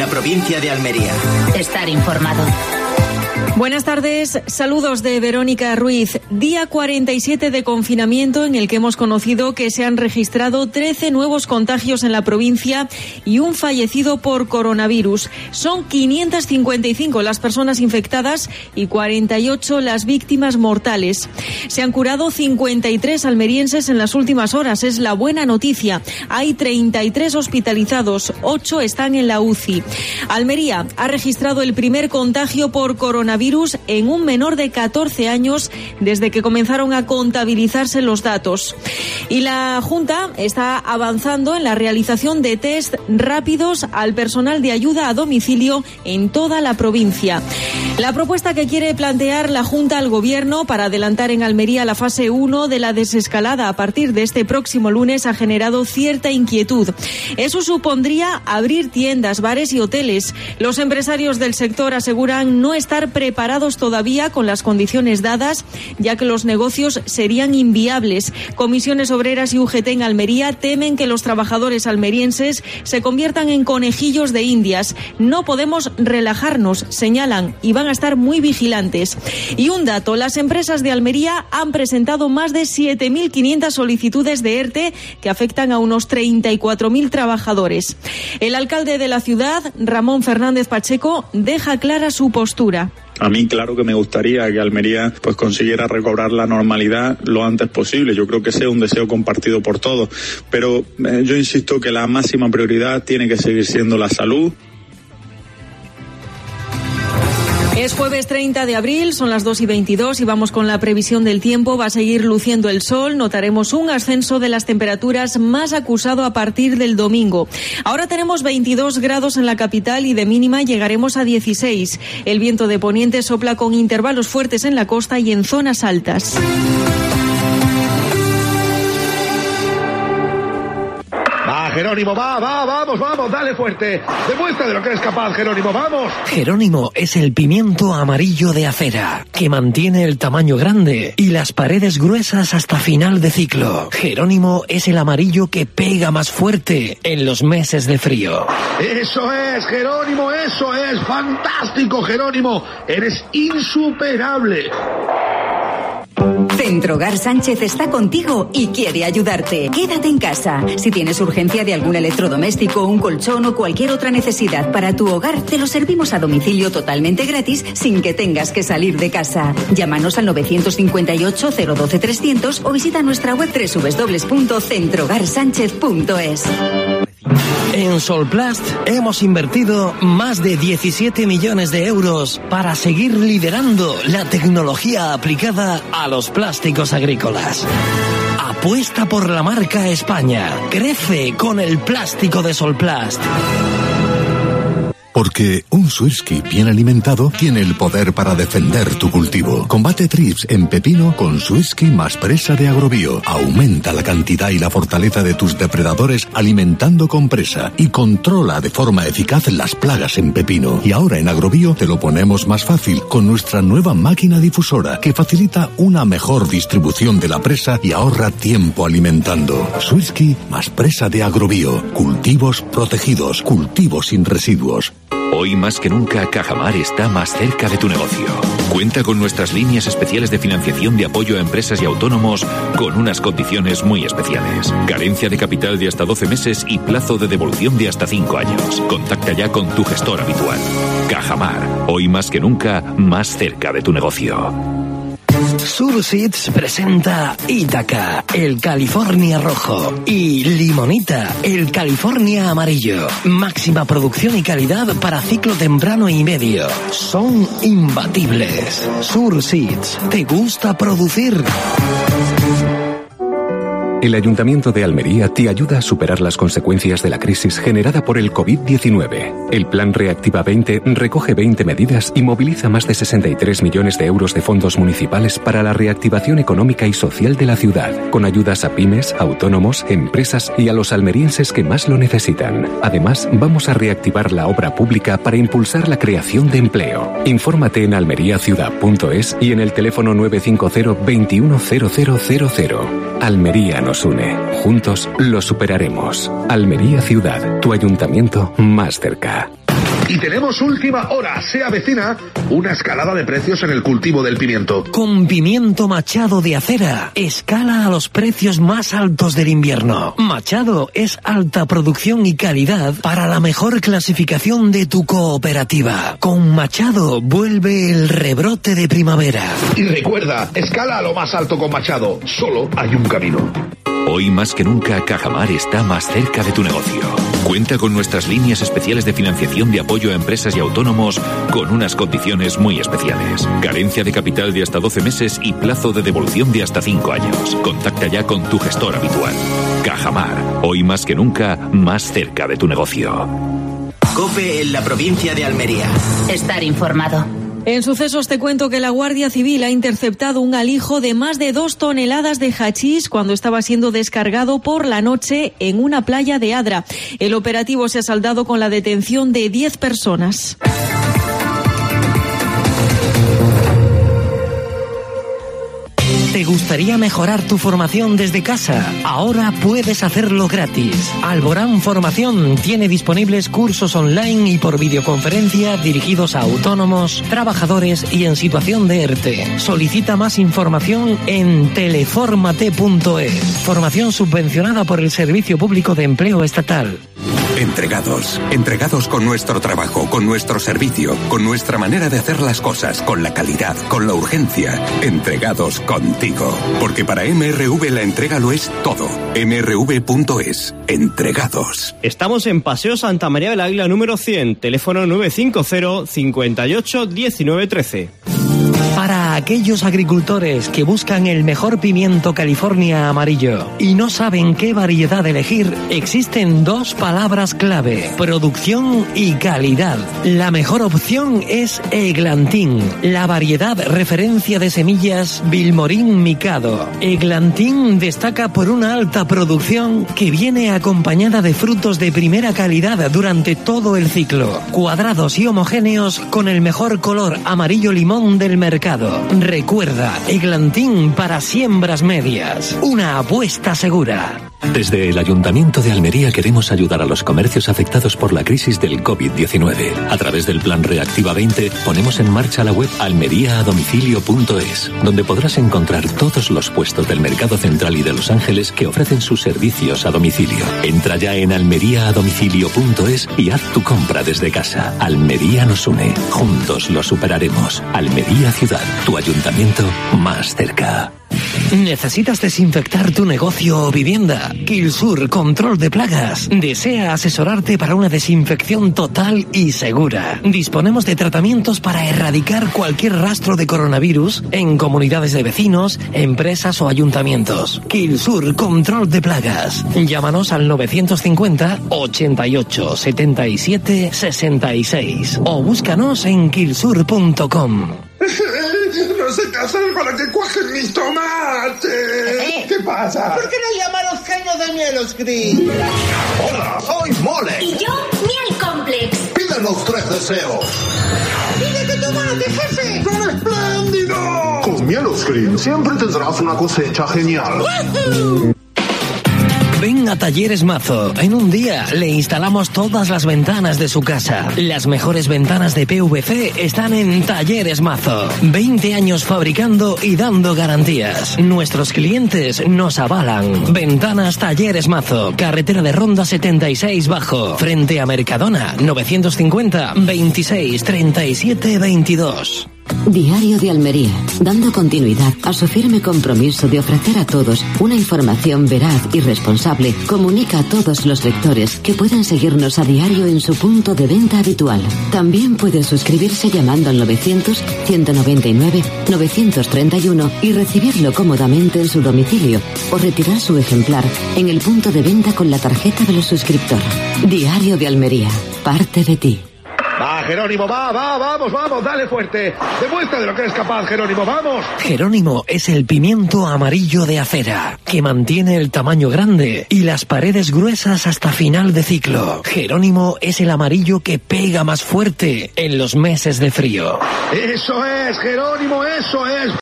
la provincia de Almería. Estar informado. Buenas tardes, saludos de Verónica Ruiz. Día 47 de confinamiento en el que hemos conocido que se han registrado 13 nuevos contagios en la provincia y un fallecido por coronavirus. Son 555 las personas infectadas y 48 las víctimas mortales. Se han curado 53 almerienses en las últimas horas, es la buena noticia. Hay 33 hospitalizados, 8 están en la UCI. Almería ha registrado el primer contagio por coronavirus en un menor de 14 años desde que comenzaron a contabilizarse los datos. Y la Junta está avanzando en la realización de test rápidos al personal de ayuda a domicilio en toda la provincia. La propuesta que quiere plantear la Junta al Gobierno para adelantar en Almería la fase 1 de la desescalada a partir de este próximo lunes ha generado cierta inquietud. Eso supondría abrir tiendas, bares y hoteles. Los empresarios del sector aseguran no estar preparados todavía con las condiciones dadas, ya que los negocios serían inviables. Comisiones Obreras y UGT en Almería temen que los trabajadores almerienses se conviertan en conejillos de indias. No podemos relajarnos, señalan, y van a estar muy vigilantes. Y un dato, las empresas de Almería han presentado más de 7.500 solicitudes de ERTE que afectan a unos 34.000 trabajadores. El alcalde de la ciudad, Ramón Fernández Pacheco, deja clara su postura. A mí, claro que me gustaría que Almería pues consiguiera recobrar la normalidad lo antes posible. Yo creo que sea un deseo compartido por todos. Pero yo insisto que la máxima prioridad tiene que seguir siendo la salud. Es jueves 30 de abril, son las 2:22 y vamos con la previsión del tiempo. Va a seguir luciendo el sol, notaremos un ascenso de las temperaturas más acusado a partir del domingo. Ahora tenemos 22 grados en la capital y de mínima llegaremos a 16. El viento de poniente sopla con intervalos fuertes en la costa y en zonas altas. Jerónimo, vamos, dale fuerte. Demuestra de lo que eres capaz, Jerónimo, vamos. Jerónimo es el pimiento amarillo de acera, que mantiene el tamaño grande y las paredes gruesas hasta final de ciclo. Jerónimo es el amarillo que pega más fuerte en los meses de frío. Eso es, Jerónimo, eso es. Fantástico, Jerónimo. Eres insuperable. Centrogar Sánchez está contigo y quiere ayudarte. Quédate en casa. Si tienes urgencia de algún electrodoméstico, un colchón o cualquier otra necesidad para tu hogar, te lo servimos a domicilio totalmente gratis sin que tengas que salir de casa. Llámanos al 958 012 300 o visita nuestra web www.centrogarsánchez.es. En Solplast hemos invertido más de 17 millones de euros para seguir liderando la tecnología aplicada a los plásticos agrícolas. Apuesta por la marca España. Crece con el plástico de Solplast. Porque un Swirsky bien alimentado tiene el poder para defender tu cultivo. Combate trips en pepino con Swirsky más presa de Agrobio. Aumenta la cantidad y la fortaleza de tus depredadores alimentando con presa y controla de forma eficaz las plagas en pepino. Y ahora en Agrobio te lo ponemos más fácil con nuestra nueva máquina difusora que facilita una mejor distribución de la presa y ahorra tiempo alimentando. Swirsky más presa de Agrobio. Cultivos protegidos, cultivos sin residuos. Hoy más que nunca, Cajamar está más cerca de tu negocio. Cuenta con nuestras líneas especiales de financiación de apoyo a empresas y autónomos con unas condiciones muy especiales. Carencia de capital de hasta 12 meses y plazo de devolución de hasta 5 años. Contacta ya con tu gestor habitual. Cajamar, hoy más que nunca, más cerca de tu negocio. Surseeds presenta Ítaca, el California rojo, y Limonita, el California amarillo. Máxima producción y calidad para ciclo temprano y medio. Son imbatibles. Surseeds, ¿te gusta producir? El Ayuntamiento de Almería te ayuda a superar las consecuencias de la crisis generada por el COVID-19. El Plan Reactiva 20 recoge 20 medidas y moviliza más de 63 millones de euros de fondos municipales para la reactivación económica y social de la ciudad, con ayudas a pymes, autónomos, empresas y a los almerienses que más lo necesitan. Además, vamos a reactivar la obra pública para impulsar la creación de empleo. Infórmate en almeriaciudad.es y en el teléfono 950 210000. Almería nos une. Juntos lo superaremos. Almería Ciudad, tu ayuntamiento más cerca. Y tenemos última hora. Se avecina una escalada de precios en el cultivo del pimiento. Con pimiento Machado de Acera, escala a los precios más altos del invierno. Machado es alta producción y calidad para la mejor clasificación de tu cooperativa. Con Machado vuelve el rebrote de primavera. Y recuerda, escala a lo más alto con Machado. Solo hay un camino. Hoy más que nunca, Cajamar está más cerca de tu negocio. Cuenta con nuestras líneas especiales de financiación de apoyo a empresas y autónomos con unas condiciones muy especiales. Carencia de capital de hasta 12 meses y plazo de devolución de hasta 5 años. Contacta ya con tu gestor habitual. Cajamar, hoy más que nunca, más cerca de tu negocio. COPE en la provincia de Almería. Estar informado. En sucesos te cuento que la Guardia Civil ha interceptado un alijo de más de 2 toneladas de hachís cuando estaba siendo descargado por la noche en una playa de Adra. El operativo se ha saldado con la detención de 10 personas. ¿Te gustaría mejorar tu formación desde casa? Ahora puedes hacerlo gratis. Alborán Formación tiene disponibles cursos online y por videoconferencia dirigidos a autónomos, trabajadores y en situación de ERTE. Solicita más información en teleformate.es. Formación subvencionada por el Servicio Público de Empleo Estatal. Entregados con nuestro trabajo, con nuestro servicio, con nuestra manera de hacer las cosas, con la calidad, con la urgencia. Entregados contigo. Porque para MRV la entrega lo es todo. MRV.es. Entregados. Estamos en Paseo Santa María del Águila número 100, teléfono 950 58 19 13. Para aquellos agricultores que buscan el mejor pimiento California amarillo y no saben qué variedad elegir, existen 2 palabras clave: producción y calidad. La mejor opción es Eglantín, la variedad referencia de semillas Vilmorín Mikado. Eglantín destaca por una alta producción que viene acompañada de frutos de primera calidad durante todo el ciclo, cuadrados y homogéneos con el mejor color amarillo limón del mercado. Recuerda, Eglantín para siembras medias, una apuesta segura. Desde el Ayuntamiento de Almería queremos ayudar a los comercios afectados por la crisis del COVID-19. A través del Plan Reactiva 20 ponemos en marcha la web almeriaadomicilio.es, donde podrás encontrar todos los puestos del Mercado Central y de Los Ángeles que ofrecen sus servicios a domicilio. Entra ya en almeriaadomicilio.es y haz tu compra desde casa. Almería nos une. Juntos lo superaremos. Almería Ciudad, tu ayuntamiento más cerca. ¿Necesitas desinfectar tu negocio o vivienda? Kilsur Control de Plagas desea asesorarte para una desinfección total y segura. Disponemos de tratamientos para erradicar cualquier rastro de coronavirus en comunidades de vecinos, empresas o ayuntamientos. Kilsur Control de Plagas. Llámanos al 950 88 77 66 o búscanos en kilsur.com. No sé qué hacer para que cuajen mis tomates. ¿Qué pasa? ¿Por qué no llama a los caños de Mieloscreen? Hola, soy Mole. Y yo, Miel Complex. Pídenos 3 deseos. ¡Pídete tomate, jefe! ¡Son espléndidos! Con Mieloscreen siempre tendrás una cosecha genial. Ven a Talleres Mazo. En un día le instalamos todas las ventanas de su casa. Las mejores ventanas de PVC están en Talleres Mazo. 20 años fabricando y dando garantías. Nuestros clientes nos avalan. Ventanas Talleres Mazo. Carretera de Ronda 76 Bajo. Frente a Mercadona. 950 26 37 22. Diario de Almería, dando continuidad a su firme compromiso de ofrecer a todos una información veraz y responsable, comunica a todos los lectores que pueden seguirnos a diario en su punto de venta habitual. También puede suscribirse llamando al 900-199-931 y recibirlo cómodamente en su domicilio o retirar su ejemplar en el punto de venta con la tarjeta del suscriptor. Diario de Almería, parte de ti. Va, Jerónimo, vamos, dale fuerte. Demuestra de lo que eres capaz, Jerónimo, vamos. Jerónimo es el pimiento amarillo de Acera, que mantiene el tamaño grande y las paredes gruesas hasta final de ciclo. Jerónimo es el amarillo que pega más fuerte en los meses de frío. Eso es, Jerónimo, eso es.